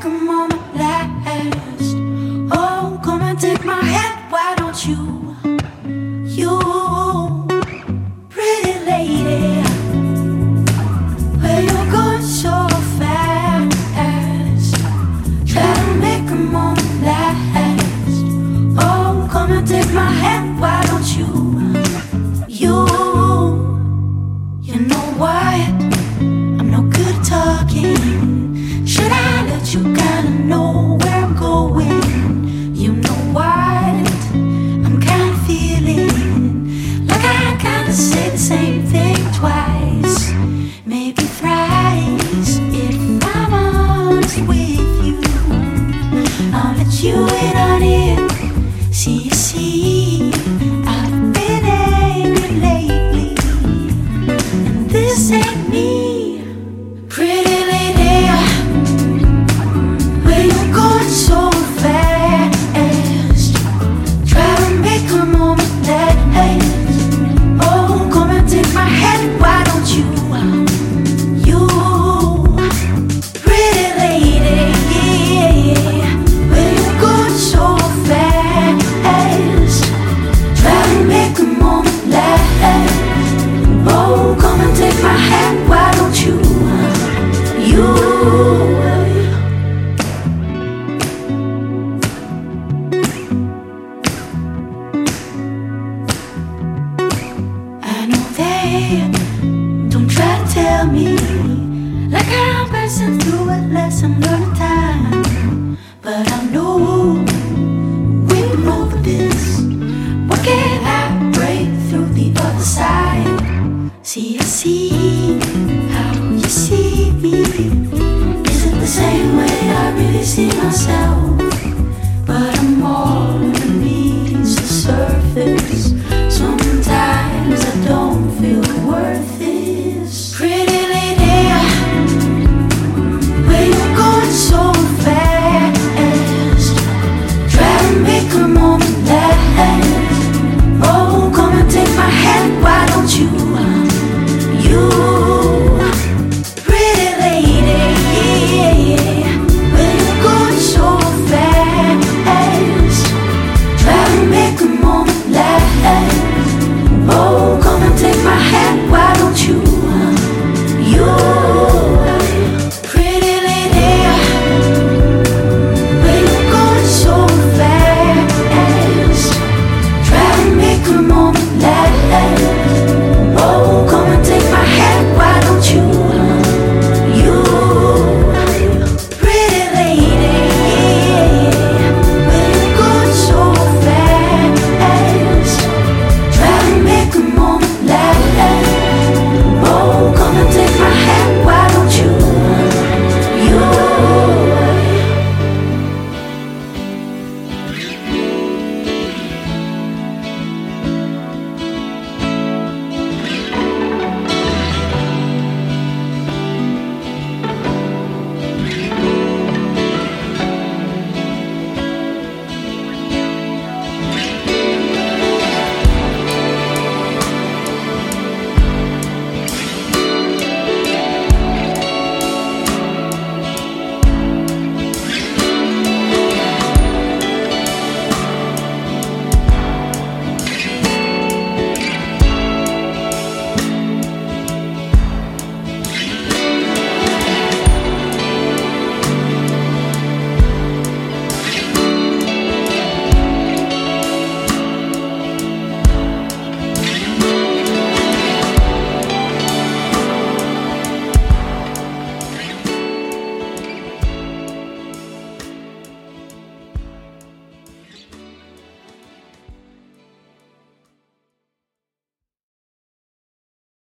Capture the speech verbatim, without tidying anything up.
a moment last. Oh, come and take my hand, why don't you? You, pretty lady, where you going so fast? Try to make a moment last. Oh, come and take my hand, why don't you? You, you know what? I'm no good at talking. Should I let you kinda know where I'm going? You know what? I'm kinda feeling like I kinda say the same thing twice, maybe thrice. If I'm honest with you, I'll let you in on it. See, you see, I've been angry lately, and this ain't me. Pretty lady, where you going so fast? Try to make a moment last. Oh, come and take my hand, why don't you? You, pretty lady, where you going so fast? Try to make a moment last. Oh, come and take my hand, why don't you? You, I know that. Don't try to tell me like I'm passing through a lesson learned time, but I know we've been over this. What can I break through the other side? See, I see how you see me. Is it the same way I really see myself?